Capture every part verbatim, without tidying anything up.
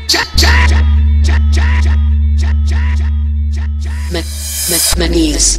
Manias.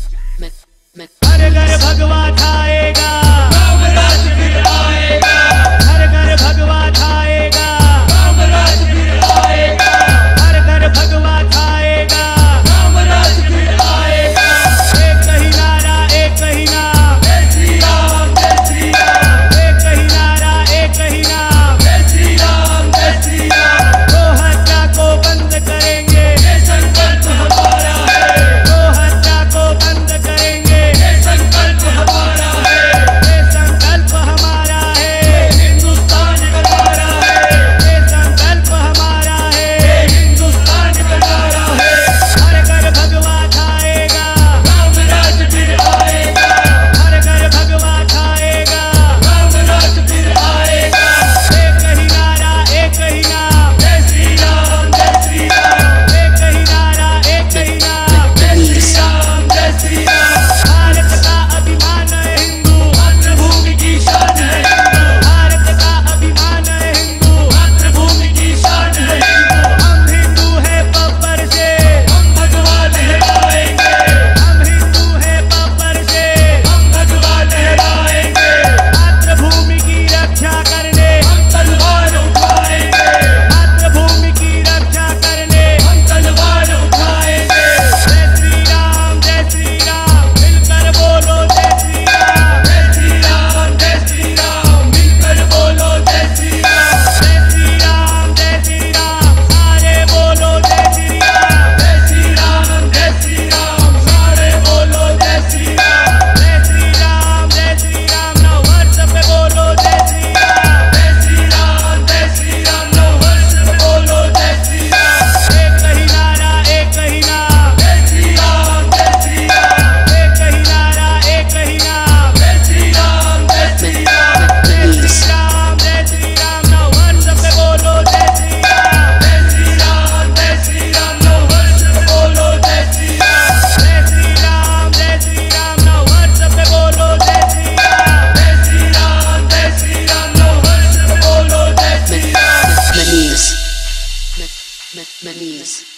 हर घर भगवा छाएगा, रामराज फिर आएगा। हर घर भगवा छाएगा, रामराज फिर आएगा। हर घर भगवा छाएगा, रामराज फिर आएगा। एक ही नारा, एक ही नाम, जय श्री राम, जय श्री राम। एक ही नारा, एक ही नाम, जय श्री राम, जय श्री राम। गो हत्या को बंद करेंगे, ये संकल्प हमारा है। गो हत्या को बंद करेंगे, संकल्प हमारा है। ये संकल्प हमारा है, हिंदुस्तान हमारा है। ये संकल्प हमारा है, हिंदुस्तान हमारा है। हर घर भगवा छाएगा, रामराज फिर आएगा। हर घर भगवा छाएगा, रामराज फिर आएगा। एक ही नारा, एक ही नाम, जय श्री राम, जय श्री राम। एक ही नारा, एक ही नाम, जय श्री राम, जय श्री राम। भारत का अभिमान है हिंदू, मातृभूमि की शान है हिंदू। भारत का अभिमान है हिंदू, मातृभूमि की शान है हिंदू। हम हिंदू है बब्बर से, हम भगवा लहराएंगे। हम हिंदू है बब्बर से, हम भगवा लहराएंगे। मातृभूमि की रक्षा करने हम तलवार उठाएंगे। मातृभूमि की रक्षा करने हम तलवार उठाएंगे। जय श्री राम, जय श्री राम, मिलकर बोलो जय श्री राम। जय श्री राम, जय श्री राम, मिलकर बोलो जय श्री राम। जय श्री राम, जय श्री राम, सारे बोलो जय श्री राम। जय श्री राम, जय श्री राम, सारे बोलो जय श्री राम। जय श्री राम, जय श्री राम, नव वर्ष पे बोलो जय श्री राम। जय श्री राम, जय श्री राम, नव वर्ष पे बोलो जय श्री राम। एक ही नारा, एक ही नाम, जय श्री राम, जय श्री राम। एक ही नारा, एक ही नाम, जय श्री राम, जय श्री राम। जय श्री राम, जय श्री राम, नव वर्ष पे बोलो जय श्री राम। जय श्री राम, जय श्री राम, नव वर्ष पे बोलो जय श्री राम। जय श्री राम, जय श्री राम, नव वर्ष पे बोलो जय श्री राम। जय श्री राम, जय श्री राम, नव वर्ष पे बोलो जय श्री राम। Manias. Manias.